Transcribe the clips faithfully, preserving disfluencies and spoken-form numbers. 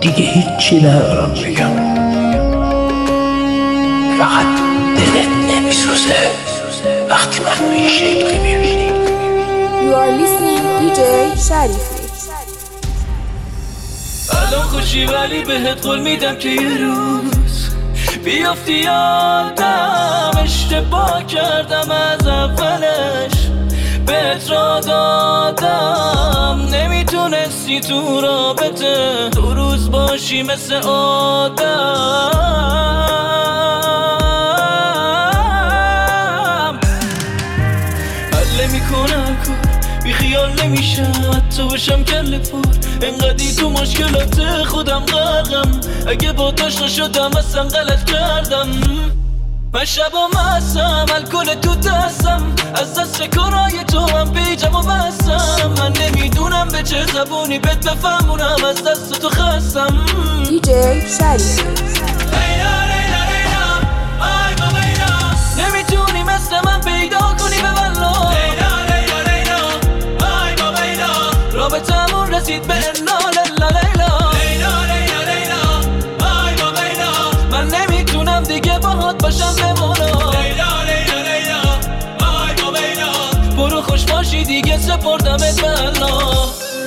دیگه هیچی ندارم بگم، فقط دلت نمیسوزه وقتی من این شکلی میبینی. You are listening دی جی شریفی. الان خوشی ولی بهت قول میدم که یه روز بیافتی یادم اشتباه کردم از اولش بهت را دادم، نمیتونستی تو رابطه دو روز باشی مثل آدم. حل میکنم کار بی خیال نمیشم حتی باشم کل پر، انقدی تو مشکلات خودم غرقم، اگه با داشت شدم اصلا غلط کردم. من شبا مستم الکل تو دستم، از دست کارای تو هم پیجم و بستم، من نمیدونم به چه زبونی بهت بفهمونم از دست تو خستم. دی جی شریفی. نمیتونی مثل من پیدا کنی به والله، رابطمون رسید به انا لیلا لیلا، من نمیتونم دیگه باهات باشم بمانا، برو خوش باشی دیگه سپردمت به الله.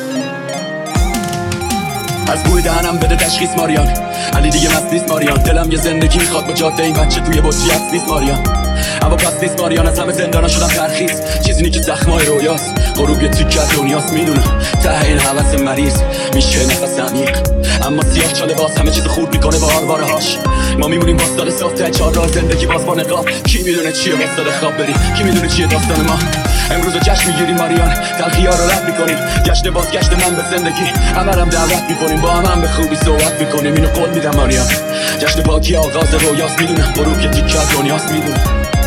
از بوی دهنم بده تشخیص ماریان، علی دیگه مست نیست ماریان، دلم یه زندگی میخواد با جاده این بچه توی بطری هست نیست ماریان، اما پس نیست ماریان، از همه زندانا شدم ترخیص، چیزی نی که زخمای رویاست، غروب یه تیکه از دنیاست، میدونم ته این حوث مریض میشه نفس عمیق، اما سیاه چاله باز همه چیز خورد میکنه با آرواره هاش، ما میمونیم باستاد ساخته چهار راه زندگی باز با نقاب، کی میدونه چیه باستاد خواب بریم، کی میدونه چیه داستان ما، امروز رو جشن میگیریم ماریان، تلخی ها رو رد میکنیم، گشت بازگشت من به زندگی همرم دعوت میکنیم، با هم هم به خوبی صحبت میکنیم، اینو قول میدم ماریان، جشن پاکی آغاز رویاست، میدونم غروب یه تیکه از دنیاست، میدونم.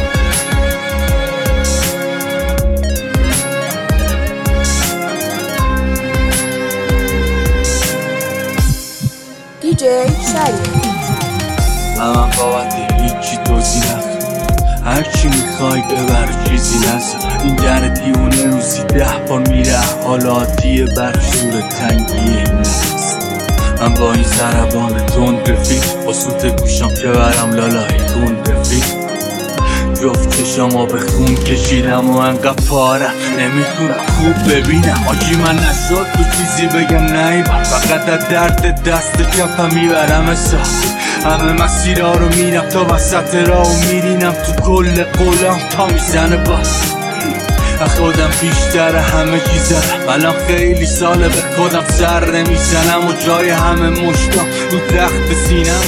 دی جی شریفی. من بابت هیچی توضیح نکن، هرچی میخوای ببر چیزی نزد، این در دیونه روزی ده بار میره، حالاتیه بر شور تنگیه نست، من با این ضربان تند رفیق با سوت گوشم که برم لالای کن رفیق، جفت چشم به خون کشیدم و انقدر پارم نمیتونم خوب ببینم، آجی من نشد تو چیزی بگم نیبر، فقط از درد دست کفم میبرم احساس، همه مسیرها رو میرم تا وسط راه و میرینم تو کل قولم تا میزنه باز، خودم بیشتر همه چیزم، الان خیلی ساله به خودم سر نمیزنم و جای همه مشتام رو تخت سینم.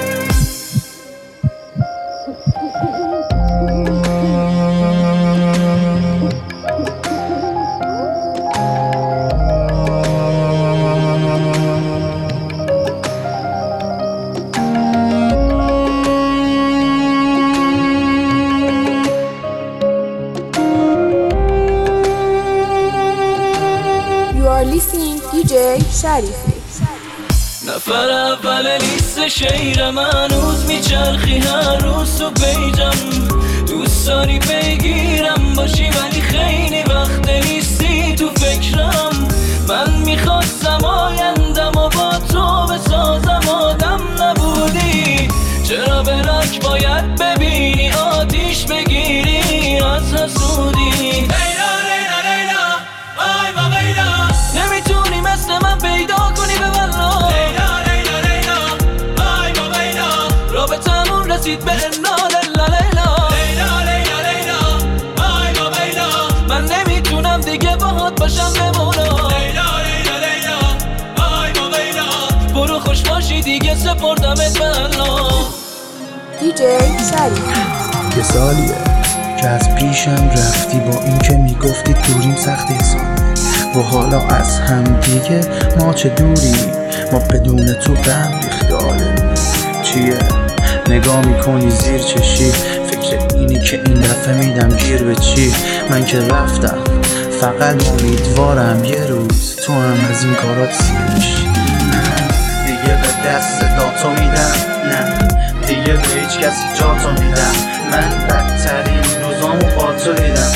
دی جی شریفی. نفر اول لیست شعر من هنوز میچرخی هر روز تو پیجم، دوست داری بگیرم باشی ولی خیلی وقت نیستی تو فکرم، من میخواستم آیندم و با تو بسازم آدم نبودی، چرا به رک باید ببینی آتیش بگیری از حسودی، لیلا لیلا لیلا آی با لیلا، نمیتونی مثل من پیدا کنی به والله، لیلا لیلا لیلا آی با لیلا، رابطمون رسید به انا لیلا لیلا، لیلا لیلا لیلا آی با لیلا، من نمیتونم دیگه باهات باشم بمونا، لیلا لیلا لیلا آی با لیلا، برو خوش باشی دیگه سپردمت به الله. دی جی شریفی. یه سالیه که از پیشم رفتی، با این که میگفتی دوریم سخت حسابه، و حالا از هم دیگه ما چه دوری، ما بدون تو بهم بیخیاله چیه، نگاه میکنی زیر چشی، فکر اینی که این دفعه میدم گیر به چی، من که رفتم فقط امیدوارم یه روز تو هم از این کارات سیر میشی، دیگه به دست داتو میدم، نه دیگه به هیچ کسی جاتو میدم، من بدترین روزامو با تو دیدم،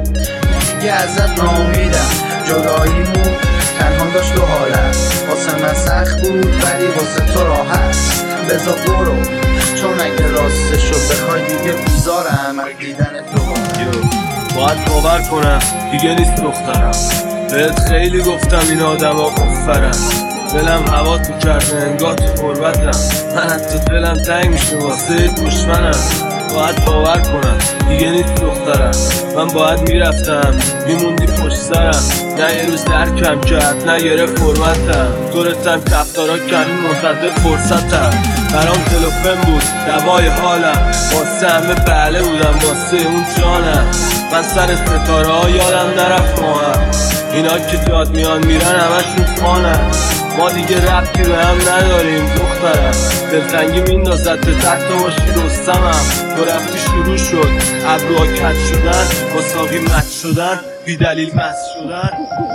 دیگه ازت ناامیدم، جداییمون تنها داشت دو حالت، واسم از سخت بود ولی واسه تو راحت بذار برو، چون اگه راستشو بخوای دیگه بیزارم دیدن تو. باید باور کنم دیگه نیست دخترم، بهت خیلی گفتم این آدم ها کفرم، دلم هوا تو کرده انگار تو قربتم، من حتی دلم تنگ میشه واسه دشمنم. باید باور کنم دیگه نیست دخترم، من باید میرفتم میموندی پشت سرم، نه یه روز درکم کرد نه گرفت فرمتم، دورتم کفتارا کردی منتظر فرصتم، برام تلفن بود دوای حالم، واسه همه بله بودم واسه اون جانم، من سر ستاره ها یادم نرفت ماهم، اینا که جاد میان میرن همشون خانم، ما دیگه ربطی به هم نداریم دخترم، دلتنگی میندازد به تحت باشی رستمم، تو رفتی شروع شد ابروها کج شدن، با ساقی مچ شدن بی دلیل مست شدن.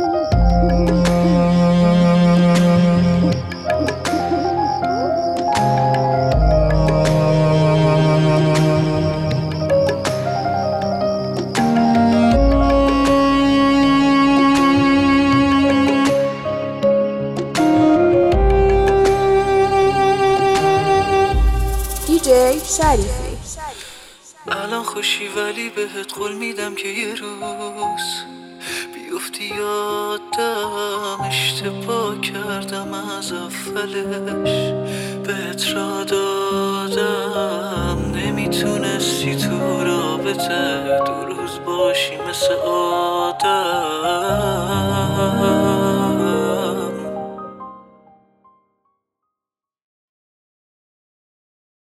دیجی شریفی. الان خوشی ولی بهت قول میدم که یه روز بیفتی یادم اشتباه کردم از اولش، بهت را دادم نمیتونستی تو رابطه دو روز باشی مثل آدم.